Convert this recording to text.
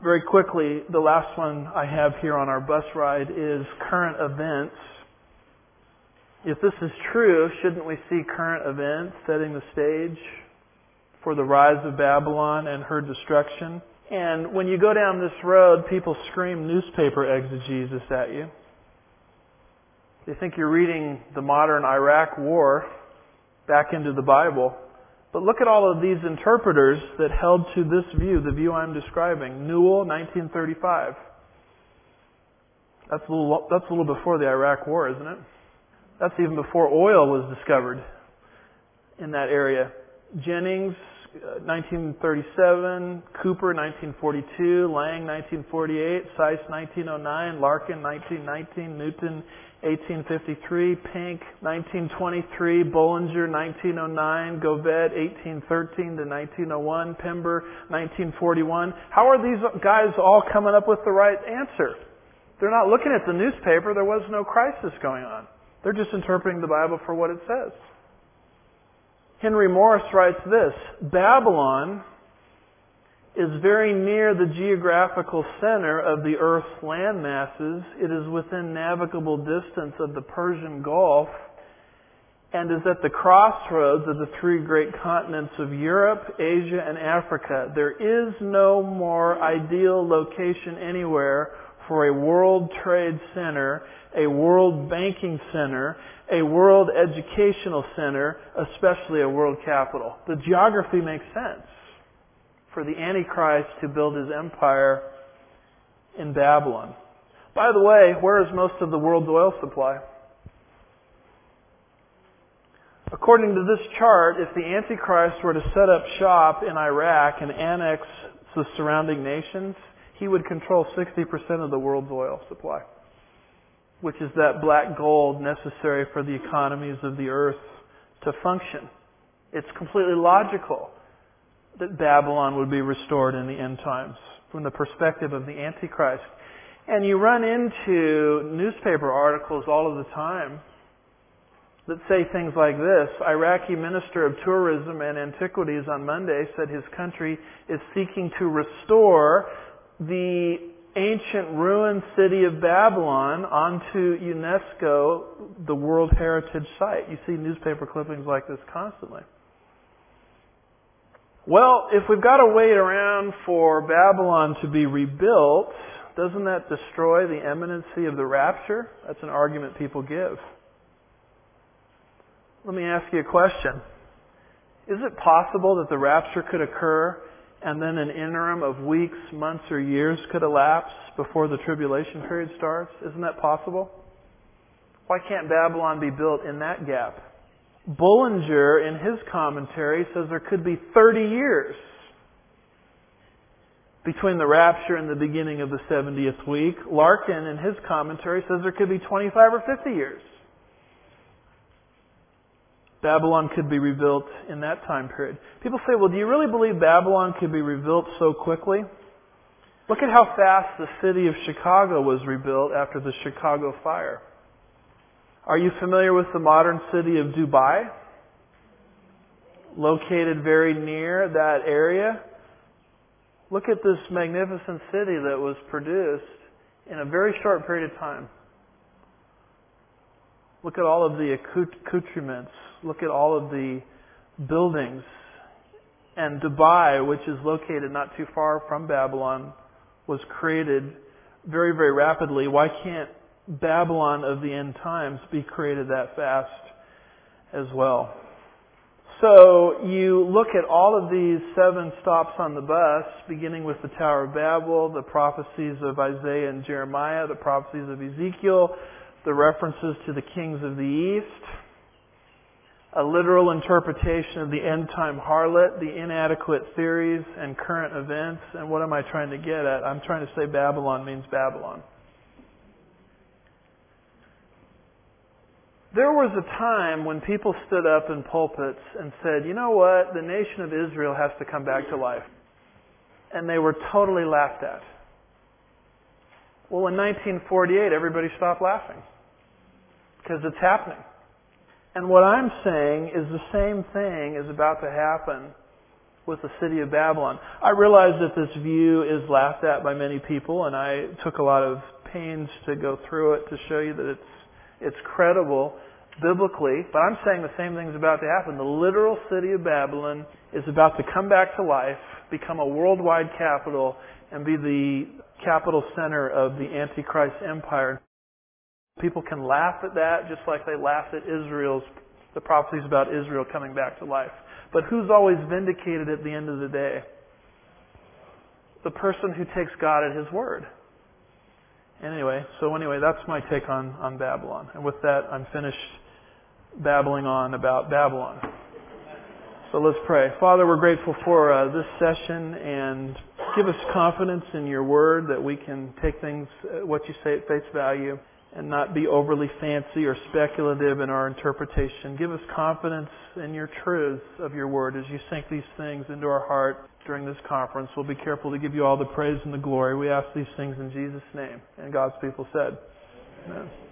Very quickly, the last one I have here on our bus ride is current events. If this is true, shouldn't we see current events setting the stage for the rise of Babylon and her destruction? And when you go down this road, people scream newspaper exegesis at you. They think you're reading the modern Iraq war back into the Bible. But look at all of these interpreters that held to this view, the view I'm describing. Newell, 1935. That's a little before the Iraq war, isn't it? That's even before oil was discovered in that area. Jennings, 1937. Cooper, 1942. Lang, 1948. Seiss, 1909. Larkin, 1919. Newton, 1853, Pink, 1923, Bollinger, 1909, Govet, 1813 to 1901, Pember, 1941. How are these guys all coming up with the right answer? They're not looking at the newspaper. There was no crisis going on. They're just interpreting the Bible for what it says. Henry Morris writes this: Babylon is very near the geographical center of the earth's land masses. It is within navigable distance of the Persian Gulf and is at the crossroads of the three great continents of Europe, Asia, and Africa. There is no more ideal location anywhere for a world trade center, a world banking center, a world educational center, especially a world capital. The geography makes sense for the Antichrist to build his empire in Babylon. By the way, where is most of the world's oil supply? According to this chart, if the Antichrist were to set up shop in Iraq and annex the surrounding nations, he would control 60% of the world's oil supply, which is that black gold necessary for the economies of the earth to function. It's completely logical that Babylon would be restored in the end times from the perspective of the Antichrist. And you run into newspaper articles all of the time that say things like this. Iraqi Minister of Tourism and Antiquities on Monday said his country is seeking to restore the ancient ruined city of Babylon onto UNESCO, the World Heritage Site. You see newspaper clippings like this constantly. Well, if we've got to wait around for Babylon to be rebuilt, doesn't that destroy the imminency of the rapture? That's an argument people give. Let me ask you a question. Is it possible that the rapture could occur and then an interim of weeks, months, or years could elapse before the tribulation period starts? Isn't that possible? Why can't Babylon be built in that gap? Bollinger, in his commentary, says there could be 30 years between the rapture and the beginning of the 70th week. Larkin, in his commentary, says there could be 25 or 50 years. Babylon could be rebuilt in that time period. People say, well, do you really believe Babylon could be rebuilt so quickly? Look at how fast the city of Chicago was rebuilt after the Chicago fire. Are you familiar with the modern city of Dubai? Located very near that area. Look at this magnificent city that was produced in a very short period of time. Look at all of the accoutrements. Look at all of the buildings. And Dubai, which is located not too far from Babylon, was created very, very rapidly. Why can't Babylon of the end times be created that fast as well? So you look at all of these 7 stops on the bus, beginning with the Tower of Babel, the prophecies of Isaiah and Jeremiah, the prophecies of Ezekiel, the references to the kings of the East, a literal interpretation of the end-time harlot, the inadequate theories and current events. And what am I trying to get at? I'm trying to say Babylon means Babylon. There was a time when people stood up in pulpits and said, you know what, the nation of Israel has to come back to life. And they were totally laughed at. Well, in 1948, everybody stopped laughing because it's happening. And what I'm saying is the same thing is about to happen with the city of Babylon. I realize that this view is laughed at by many people, and I took a lot of pains to go through it to show you that it's credible biblically, but I'm saying the same thing's about to happen. The literal city of Babylon is about to come back to life, become a worldwide capital, and be the capital center of the Antichrist empire. People can laugh at that just like they laughed at the prophecies about Israel coming back to life. But who's always vindicated at the end of the day? The person who takes God at His word. Anyway, that's my take on Babylon. And with that, I'm finished babbling on about Babylon. So let's pray. Father, we're grateful for this session, and give us confidence in your word that we can take things, what you say, at face value and not be overly fancy or speculative in our interpretation. Give us confidence in your truths of your word as you sink these things into our heart during this conference. We'll be careful to give you all the praise and the glory. We ask these things in Jesus' name. And God's people said, Amen.